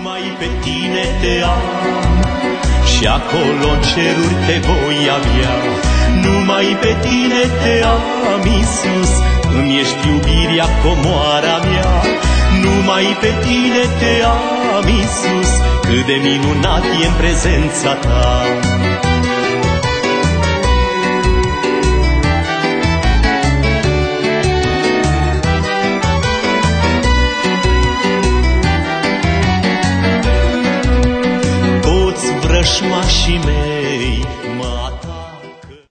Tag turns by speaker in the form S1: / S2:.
S1: Numai pe tine te am și acolo în ceruri te voi avea. Numai pe tine te am, Iisus, îmi ești iubirea, comoara mea. Numai pe tine te am, Iisus, cât de minunat e în prezența ta. Vrășmașii mei